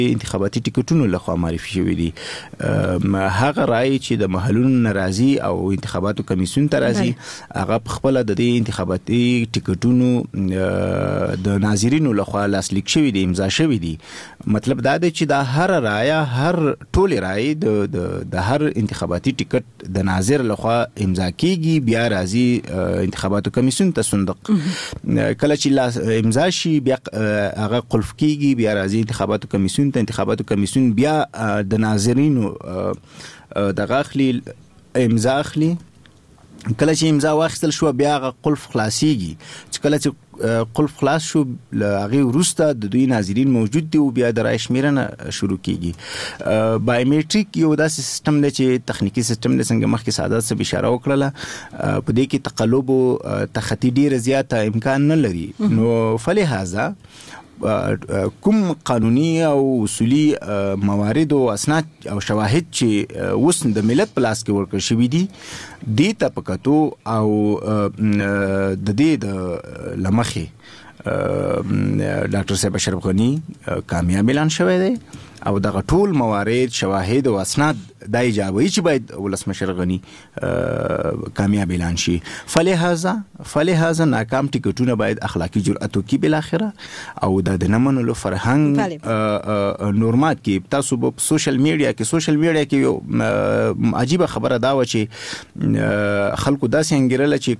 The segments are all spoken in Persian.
انتخاباتي ټیکټونو لخوا معرفي شوی دي هغه رائے چې د محلونو ناراضي او انتخاباتو کمیسیون ته راځي هغه خپل د دې انتخاباتي ټیکټونو د ناظرینو لخوا لاسلیک شوی دي امضا شوی دي مطلب دا دی چې دا هر رائے هر ټول رائے د هر انتخاباتي ټیکټ د ناظر لخوا امضا کیږي بیا راځي انتخاباتو کمیسیون ته صندوق کله چې امضا شي بیا هغه قلف کیږي بیا راځي انتخاباتو کمیسیون بیا د ناظرینو د غاخلي امضا اخلي کله چې امضا واخیستل شو بیا هغه قلف خلاصيږي چې کله چې قلف خلاص شو هغه وروسته د دوی ناظرین موجود دي او بیا د رای شمیرنه شروع کیږي بایومټریک یو داسې سیستم دی چې تخنیکی سیستم دی څنګه مخکې سعادت صاحب اشاره وکړه په دې کې تقلب او تخطي ډیره زیاته امکان نه لري نو فلهذا کوم قانوني او اصولي موارد او اسناد او شواهد چې اوس د ملت په لاس کې ورکړل شوي دي دې ته پکاتو او د دې د لمخې ډاکټر صاحب اشرف غنی کامیاب اعلان شوی دی او دغه ټول موارد شواهد او اسناد د ایجابي چې باید ولسمشر غنی کامیاب اعلان شي فلهذا ناکام ټیکټونه باید اخلاقی جرأت وکړي بل اخره او د نمنلو فرهنګ نورمات کې تاسو په سوشل میډیا کې یو عجیب خبره دا و چې خلکو داسې انګیرل چې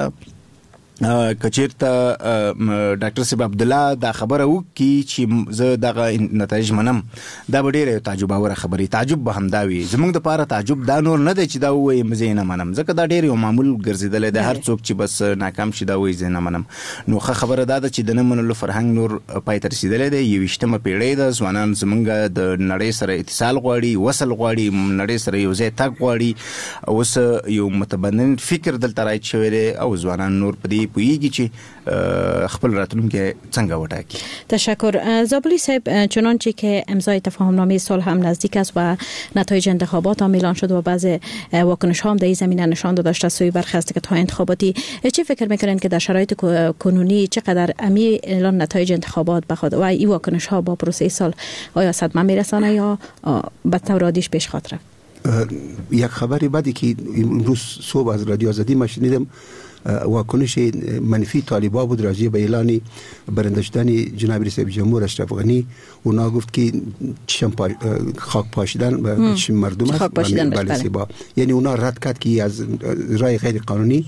کچیرته ډاکټر صاحب عبد الله دا خبره وکي چې زه دغه نتایج منم دا ډیره تعجب اوره خبره تعجب به هم دا وي زمونږ د پاره تعجب دا نور نه دی چې دا وایي مزه نه منم ځکه دا ډیره معمول ګرځیدل دی هر څوک چې بس ناکام شي دا وایي زه نه منم نو خبره دا چې د نه منلو فرهنګ نور پای ته رسیدل دی 28مه پیړۍ د ځوانان زمونږ د نړۍ سره اتصال غواړي وصل غواړي نړۍ سره یو ځای تګ غواړي اوس یو متبنن فکر دلته راځي شوی دی او ځوانان نور په دې پویږي چې خپل راتلونکي څنګه وټاکي. تشکر. زابلی صاحب چنانچه که امضای تفاهمنامه صلح هم نزدیک است و نتایج انتخابات هم اعلان شده و بعضی واکنش ها هم در این زمینه نشان داده است سوی برخی از های انتخاباتی چه فکر میکنین که در شرایط کنونی چقدر امی اعلان نتایج انتخابات بخواد و این واکنش ها با پروسه صلح آیا صدمه میرسانه یا به طور عادیش پیش خاطر؟ یک خبری بعدی که امروز صبح از رادیو آزادی ما شنیدم واکنش منفی طالبان بود راجع به اعلان برنده شدن جناب رئیس جمهور اشرف غنی. اونا گفت که خاک پاشیدن به چشم مردم است بله سیبا، یعنی اونا رد کرد که از رای غیر قانونی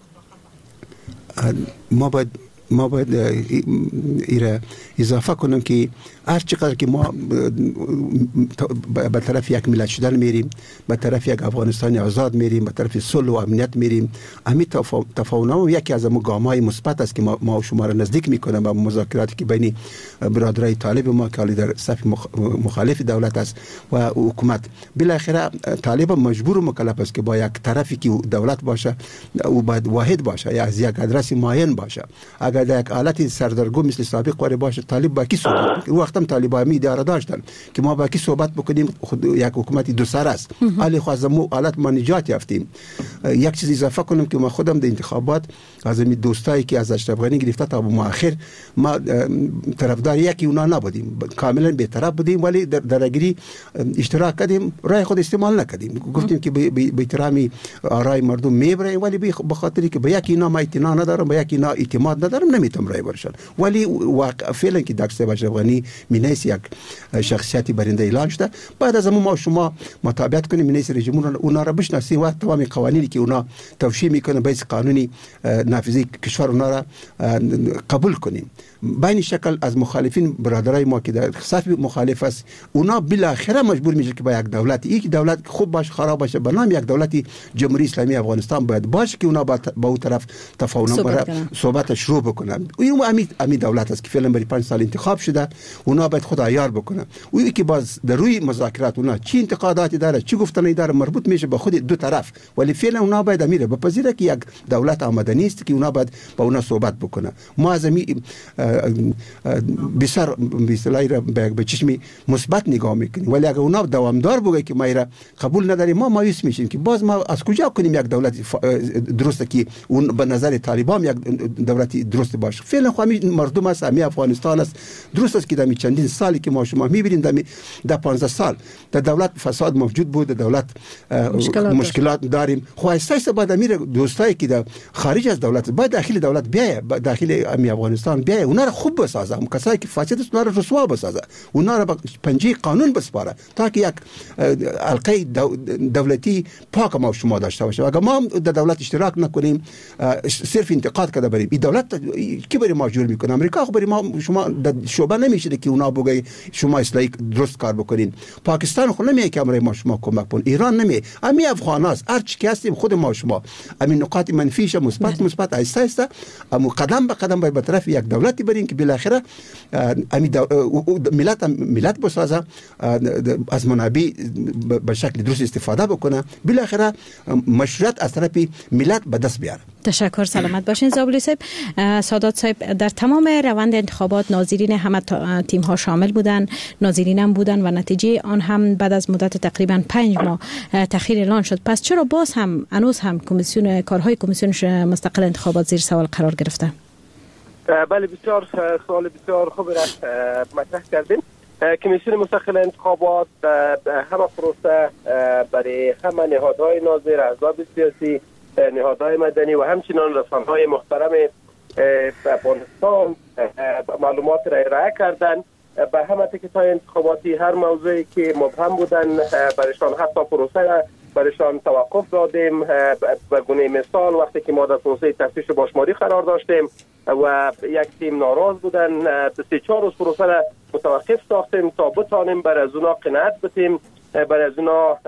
ما باید ایره اضافه کنم که هر چقدر که ما به طرف یک ملت شدن میریم، به طرف یک افغانستان آزاد میریم، به طرف صلح و امنیت میریم، همین تفاهم یکی از گام‌های مثبت است که ما و شما را نزدیک میکنه به مذاکراتی که بین برادرای طالب ما که در صف مخالف دولت است و حکومت. بالاخره طالب مجبور و مکلف است که با یک طرفی که دولت باشه او باید واحد باشه یا از یک ادرس معین باشه. اگر در یک حالت سردرگم مثل سابق قواره باشه طالب با کی صحبت کنه؟ وقتم طالبان می اداره داشتن که ما با کی صحبت بکنیم، خود یک حکومت دو سر است. علی خواستم حالت ما نجات یافتیم. یک چیز اضافه کنم که ما خودم در انتخابات از می دوستایی که از اشرف غنی گرفته تا به مؤخر ما طرفدار یکی اونا نبودیم، کاملا بی‌طرف بودیم، ولی در اگری اشتراک کردیم، رای خود استعمال نکردیم. گفتیم که به احترامی آرای مردم میبریم، ولی به خاطری که به یکی اینا ما اعتنا ندارم، به یکی اینا اعتماد ندارم، نمیتونم رای برشن. ولی واقعا فعلا که دکتر اشرف غنی مینیس یک شخصیتی برنده اعلان شده، بعد از ما شما مطابقت کنیم مینیس رئیس جمهور اونا را بشناسیم و تمام قوانینی که اونا توشیح میکنه به قانونی نافذی کشور اونا را قبول کنیم. بین شکل از مخالفین برادرای ما که در صف مخالف است، اونا بالاخره مجبور میشه که با یک دولت، یک دولت خوب باشه خراب باشه، به نام یک دولت جمهوری اسلامی افغانستان باید باشه که اونا با اون طرف تفاهم صحبت شروع بکنن. اون امی دولت است که فعلا برای 5 سال انتخاب شده، اونا باید خود عیار بکنن. اون که باز در روی مذاکرات اونا چی انتقاداتی داره، چی گفتنی داره، مربوط میشه به خود دو طرف، ولی فعلا اونا باید امیره بپذیره که یک دولت آمدنی است که اونا باید با اونا صحبت بکنه. ما از بسیار بی‌اصطلاحی را به چشمی مثبت نگاه میکنیم، ولی اگر اونا دوامدار بگه که ما را قبول نداریم، ما مایوس میشیم که باز ما از کجا کنیم یک دولت درسته که اون به نظر طالبان یک دولت درست درست باشه. فعلا خو مردم است، همین افغانستان است. درست است که در چندین سالی که ما شما می‌بینیم در 15 سال در دولت فساد موجود بود، در دولت مشکلات داریم. خو اساس بعد امیر دوستایی که در خارج از دولت باید داخل دولت بیایه، داخل افغانستان بیایه، اونا رو خوب بسازه، اون کسایی که فاسد است اونا رو رسوا بسازه، اونا رو به پنجه قانون بسپاره تا که یک حلقه دولتی پاک ما شما داشته باشه. اگر ما در دولت اشتراک نکنیم، صرف انتقاد کرده بریم، این دولت کی برای ما جور میکنه؟ امریکا خو برای ما شما در شعبه نمیشه که اونا بگه شما اصلاحی درست کار بکنین. پاکستان خو نمیگه که برای ما شما کمک کن، ایران نمیگه، همین افغاناست، هر چی که هستیم خود ما شما همین نقاط منفیش مثبت آیسته آیسته اما قدم به قدم به طرف یک دولتی بریم که بالاخره ملت بسازه، از منابع به شکل درست استفاده بکنه، بالاخره مشروعیت از طرف ملت به دست بیاره. تشکر، سلامت باشین زابلی صاحب. سادات صاحب، در تمام روند انتخابات ناظرین همه تیم ها شامل بودن، ناظرین هم بودن و نتیجه آن هم بعد از مدت تقریبا 5 ماه تأخیر اعلان شد. پس چرا باز هم هنوز هم کمیسیون کارهای کمیسیون مستقل انتخابات زیر سوال قرار گرفته؟ بله، بسیار سوال بسیار خوبی را مطرح کردیم. کمیسیون مستقل انتخابات همه پروسه برای همه نهادهای ناظر، احزاب سیاسی، نهادهای مدنی و همچنان رسانه‌های محترم افغانستان معلومات را ارائه کردن. به همه تکت‌های انتخاباتی هر موضوعی که مبهم بودن برایشان، حتی پروسه برایشان توقف دادیم. به گونه مثال وقتی که ما در پروسه تفتیش باشماری قرار داشتیم و یک تیم ناراض بودن، 3-4 روز پروسه را متوقف ساختیم تا بتانیم برای از اونا قناعت بدیم، برای از اونا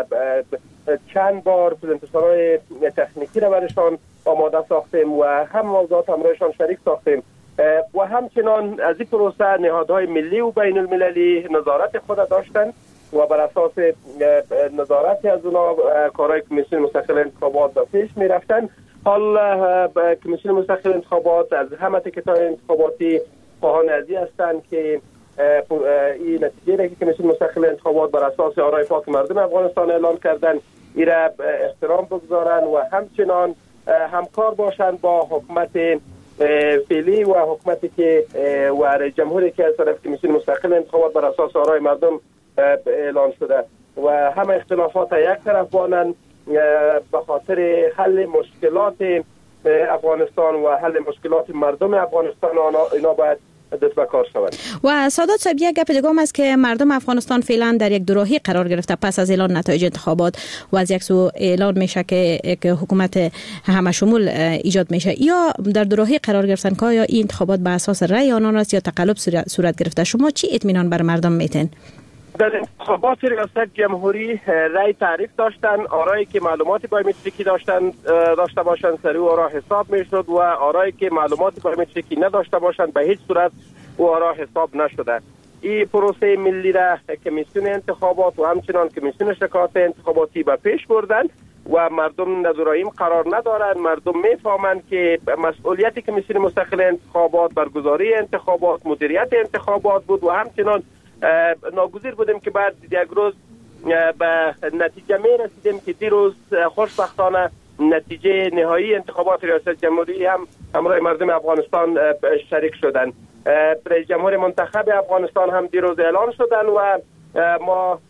چند بار پرزنتیشن‌های تکنیکی را برایشان آماده ساختیم و هم موضوعات همراهشان شریک ساختیم و همچنان از این پروسه نهادهای ملی و بین المللی نظارت خود داشتند و بر اساس نظارت از اونا کارهای کمیسیون مستقل انتخابات به پیش می رفتن. حال کمیسیون مستقل انتخابات از همه تکت‌های انتخاباتی خواهان ازی هستند که این نتیجه که کمیسیون مستقل انتخابات بر اساس آرای پاک مردم افغانستان اعلان کردن این را احترام بگذارن و همچنان همکار باشند با حکومت فعلی و حکومتی که و رئیس جمهوری که از طرف کمیسیون مستقل انتخابات بر اساس آرای مردم اعلان شده و همه اختلافات یک طرف بانند به خاطر حل مشکلات افغانستان و حل مشکلات مردم افغانستان اینا باید دست به کار شود. و سادات صاحب، یک گپ دیگه است که مردم افغانستان فعلا در یک دوراهی قرار گرفته پس از اعلان نتایج انتخابات و از یک سو اعلان میشه که یک حکومت همه شمول ایجاد میشه، یا در دوراهی قرار گرفتن که یا این انتخابات به اساس رأی آنان است یا تقلب صورت گرفته. شما چی اطمینان بر مردم میتین؟ در انتخابات ریاست جمهوری رأی تعریف داشتن، آرایی که معلومات بایومتریکی داشته باشند سریع و آرا حساب میشد و آرایی که معلومات بایومتریکی نداشته باشند به هیچ صورت و آرا حساب نشده. این پروسه ملی را کمیسیون انتخابات و همچنان کمیسیون شکایات انتخاباتی به پیش بردن و مردم نداریم قرار ندارند. مردم میفهمند که مسئولیت کمیسیون مستقل انتخابات برگزاری انتخابات، مدیریت انتخابات بود و همچنان ناگزیر بودیم که بعد یک روز به نتیجه می رسیدیم که دیروز خوشبختانه نتیجه نهایی انتخابات ریاست جمهوری هم همراه مردم افغانستان شریک شدن. رئیس جمهور منتخب افغانستان هم دیروز اعلان شدن و ما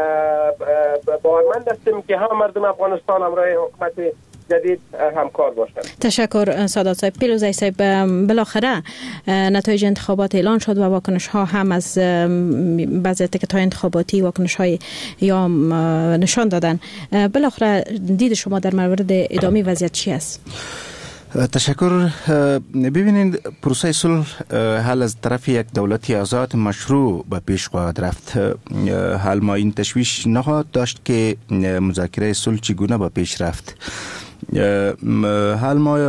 باورمند هستیم که هم مردم افغانستان همراه حکومت جدید همکار باشند. تشکر سادات صاحب. پیروزی صاحب، بالاخره نتایج انتخابات اعلان شد و واکنش ها هم از بعضی تکت‌های انتخاباتی واکنش های یا نشان دادن. بالاخره دید شما در مورد ادامه وضعیت چی است؟ تشکر. ببینید، پروسه صلح حل از طرف یک دولتی آزاد مشروع به پیش خواهد رفت. حال ما این تشویش نخواهد داشت که مذاکره صلح چگونه به پیش رفت. حال ما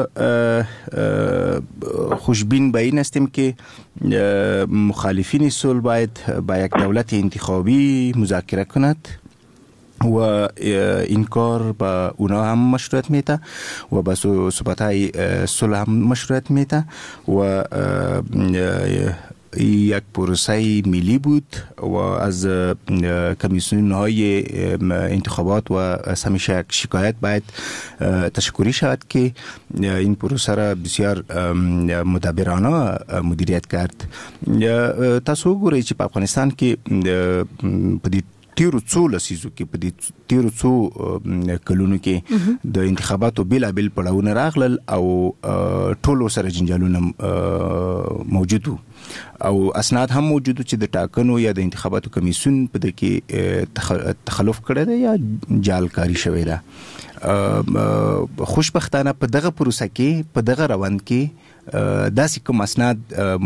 خوشبین به این هستیم که مخالفین صلح باید با یک دولت انتخابی مذاکره کند و این کار با اونا هم مشروعیت میده و با صحبت‌های صلح هم مشروعیت میده و یک پروسه ملی بود و از کمیسیون‌های انتخابات و همیشه شکایت باید تشکری شود که این پروسه را بسیار مدبرانه مدیریت کرد. تاسو ګورئ چې په افغانستان کې په دې تیرو څو لسیزو کې په دې تیرو څو کلونو کې د انتخاباتو بیلابل پړاوونه راغلل او ټولو سره جنجالونه موجود وو او اسناد هم موجود چې د ټاکنو یا د انتخاباتو کمیسیون په دې کې تخلف کړی دی یا جالکاری شوی ده. خوشبختانه په دغه پروسه کې په دغه روند کې داسې کوم اسناد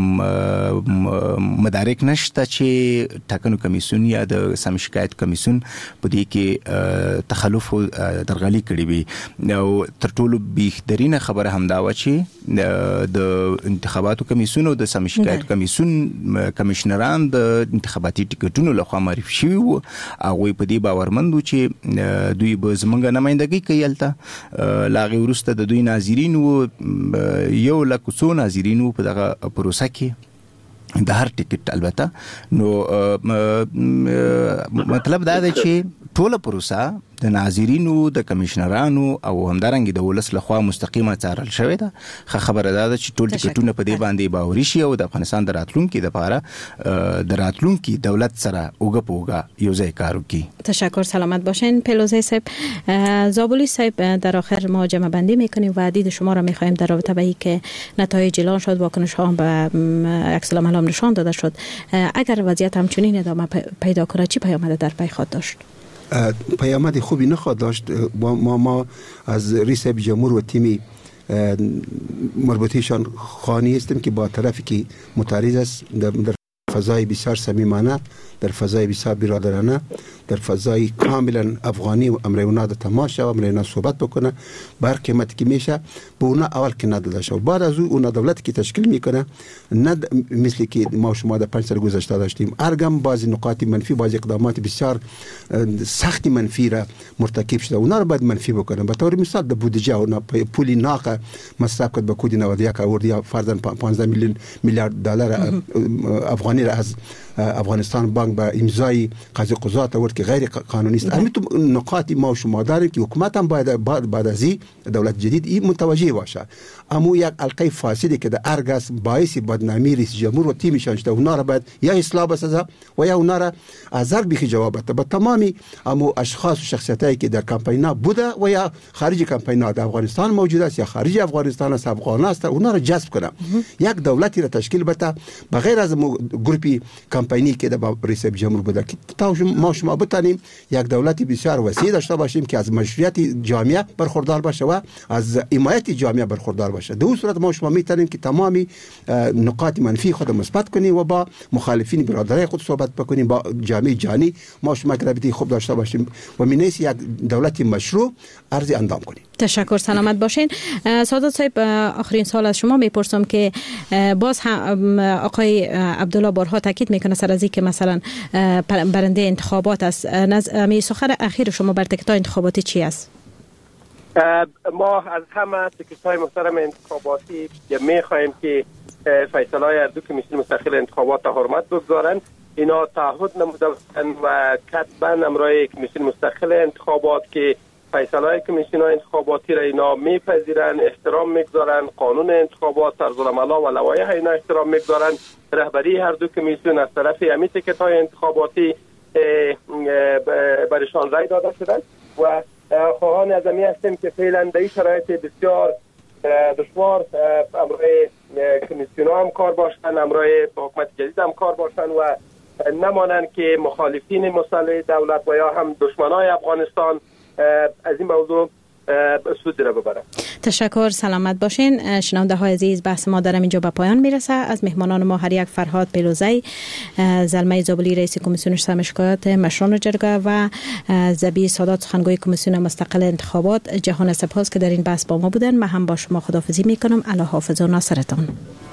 مدارک نشته چې ټاکنو کمیسیون یا د سم شکایت کمیسیون په دې کې تخلف درغلي کړی وي. او تر ټولو بهترینه خبره همدا و چې د انتخاباتو کمیسیون او د سم شکایت کمیسیون کمشنران د انتخاباتي ټیکټونو لخوا معرفي شوي وو. هغوی په دې باورمند وو چې دوی به زموږ نمایندګي کوي. هلته له هغې وروسته د دوی ناظرین وو 100,000 ناظرین په دغه پروسه کې د هر ټیکټ. البته نو مطلب دا دی چې ټوله پروسه د ناظرینو د کمشنرانو او همدارنګه د ولس لخوا مستقیمه څارل شوې ده. خبره ده چې ټول ټیکټونه په دې باندې باوري شي او د افغانستان د راتلونکي لپاره د راتلونکي دولت سره اوګه پوګه یو ځای کار وکړي. تشکر، سلامت باشین. پیلوزی صاحب، زابلی صاحب، در آخر ما جمع بندی میکنیم و دید شما را میخوایم در رابطه به اینکه نتایج اعلان شد، واکنش ها به عکس العمل هم نشان داده شد. اگر وضعیت همچنین ادامه پیدا کنه چی پیامد در پی خواهد داشت؟ پیامد خوبی نخواهد داشت. ما از رئیس جمهور و تیم مربوطهشان خواهانی هستیم که با طرفی که متعارض است در فضای بسیار صمیمانه، در فضای بسیار برادرانه، در فضای کاملا افغانی و امریونا در تماشا و امریونا صحبت بکنه. بر قیمتی که میشه به اونا اول که نداده شد. بعد از اون دولتی که تشکیل میکنه نه مثل که ما شما در 5 سال گذشته داشتیم. ارگم بعضی نقاط منفی، بعضی اقدامات بسیار سخت منفی را مرتکب شده. اونا رو باید منفی بکنه. به طور مثال در بودجه اونا پولی ناقه مصرف کرد به کود 91 آوردی فرضاً 15 میلیارد دلار افغانی را از افغانستان بانک به امضای قضات آورد که غیر قانونی است. همین تو نقاطی ما و شما داریم که حکومت هم باید بعد از این دولت جدید این متوجه باشه. اما یک القای فاسدی که در ارگس باعث بدنامی رئیس جمهور و تیمشان شده، اونا را باید یا اصلاح بسازه و یا اونا را ازر بخی جواب بده به تمامی اما اشخاص و شخصیتایی که در کمپینا بوده و یا خارج کمپینا در افغانستان موجود است یا خارج افغانستان است، افغان است، اونا را جذب کنه. یک دولتی را تشکیل بده بغیر از گروپی کمپینی که در رئیس جمهور بوده که ما شما بتانیم یک دولتی بسیار وسیع داشته باشیم که از مشروعیت جامعه برخوردار باشه و از حمایت جامعه برخوردار باشه. در اون صورت ما شما میتونیم که تمامی نقاط منفی خود مثبت کنیم و با مخالفین برادرای خود صحبت بکنیم، با جامعه جانی ما شما که رابطه خوب داشته باشیم و مینیس یک دولتی مشروع ارزی اندام کنیم. تشکر، سلامت باشین. سادات صاحب، آخرین سال از شما میپرسم که باز هم آقای عبدالله بارها تاکید میکنه سر از این که مثلا برنده انتخابات است. سخن اخیر شما بر تکتای انتخاباتی چی است؟ ما از همه تکتای محترم انتخاباتی میخواهیم که فیصله های دو کمیسیون مستقل انتخابات حرمت بگذارند. اینا تعهد نموده و کتبا امرای کمیسیون مستقل انتخابات که فیصله های کمیسیون انتخاباتی را اینا میپذیرن، احترام میگذارن، قانون انتخابات، طرزالعمل و لوایح اینا احترام میگذارن. رهبری هر دو کمیسیون از طرف امی تکت های انتخاباتی برشان رای داده شده و خواهان از امی هستیم که فعلا در این شرایط بسیار دشوار امرای کمیسیون هم کار باشن، امرای حکومت جدید هم کار باشن و نمانند که مخالفین مسلح دولت و یا هم دشمنای افغانستان از این موضوع سود را ببرن. تشکر، سلامت باشین. شنونده های عزیز، بحث ما در اینجا به پایان میرسه. از مهمانان ما هر یک فرهاد پیلوزی، زلمه زابلی رئیس کمیسیون سم شکایات مشران جرگه و زبی سادات سخنگوی کمیسیون مستقل انتخابات، جهان سپاس که در این بحث با ما بودن. من هم با شما خداحافظی میکنم. الله حافظ و ناصرتان.